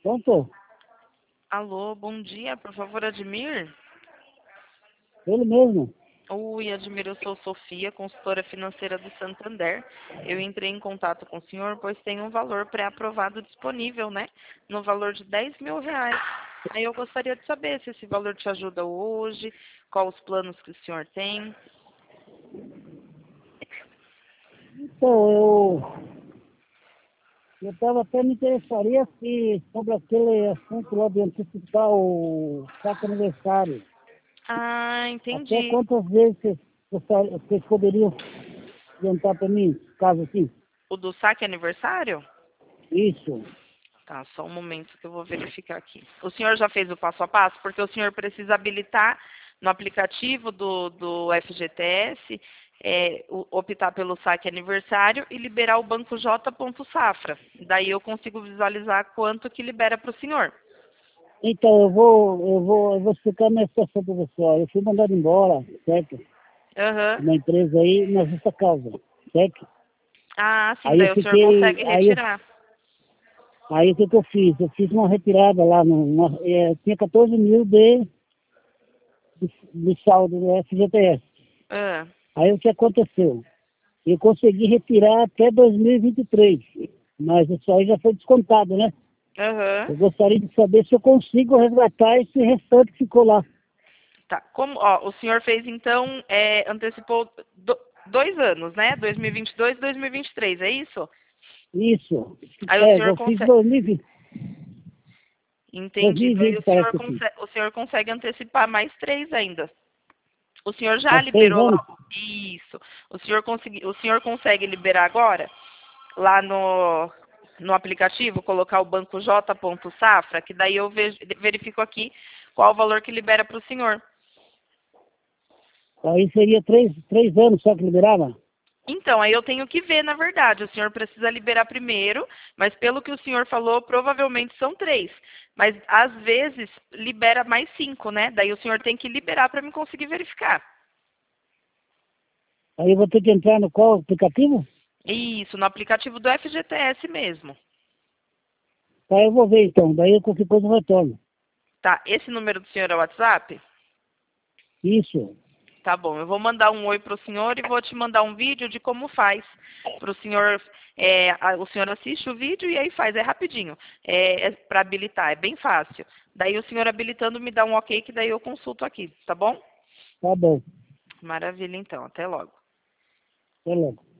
Pronto? Alô, bom dia, por favor, Admir? Ele mesmo. Oi, Admir, eu sou Sofia, consultora financeira do Santander. Eu entrei em contato com o senhor, pois tem um valor pré-aprovado disponível, né? No valor de R$ 10.000. Aí eu gostaria de saber se esse valor te ajuda hoje, quais os planos que o senhor tem. Então, eu estava até me interessaria sobre aquele assunto lá de antecipar o saque aniversário. Ah, Até entendi. quantas vezes vocês poderiam adiantar para mim, caso assim? O do saque aniversário? Isso, Tá, só um momento que eu vou verificar aqui. O senhor já fez o passo a passo? Porque o senhor precisa habilitar no aplicativo do FGTS, optar pelo saque aniversário e liberar o banco J.Safra. Daí eu consigo visualizar quanto que libera para o senhor. então eu vou explicar a minha situação para você. Ó. Eu fui mandado embora, certo? Aham. Uma empresa aí na justa causa, certo? Ah, sim, Aí eu daí o senhor fiquei, consegue retirar. aí o que que eu fiz? Eu fiz uma retirada lá, tinha 14 mil de saldo do FGTS. Ah, Aí o que aconteceu? Eu consegui retirar até 2023, mas isso aí já foi descontado, né? aham. Eu gostaria de saber se eu consigo resgatar esse restante que ficou lá. Tá. Como, ó, o senhor fez então, antecipou 2 anos, né? 2022 e 2023, é isso? Isso. Aí o senhor Eu fiz consegue. 2020, Entendi. Daí 2020 parece que eu fiz. o senhor consegue antecipar mais 3 ainda. O senhor já Faz 3 liberou lá. anos? Isso. O senhor consegue liberar agora? Lá no aplicativo, colocar o banco J.Safra, que daí eu verifico aqui qual o valor que libera para o senhor. Aí seria três anos só que liberava? Então, aí eu tenho que ver, na verdade. O senhor precisa liberar primeiro, mas pelo que o senhor falou, provavelmente são 3. Mas às vezes libera mais 5, né? Daí o senhor tem que liberar para me conseguir verificar. Aí eu vou ter que entrar no qual aplicativo? Isso, no aplicativo do FGTS mesmo. Tá, eu vou ver então. Daí eu qualquer coisa eu retorno. Tá, esse número do senhor é o WhatsApp? Isso. Tá bom, eu vou mandar um oi para o senhor e vou te mandar um vídeo de como faz para o senhor. O senhor assiste o vídeo e aí faz, é rapidinho. É para habilitar, é bem fácil. Daí o senhor habilitando me dá um ok que daí eu consulto aqui, tá bom? Tá bom. Maravilha, então. Até logo. Até logo.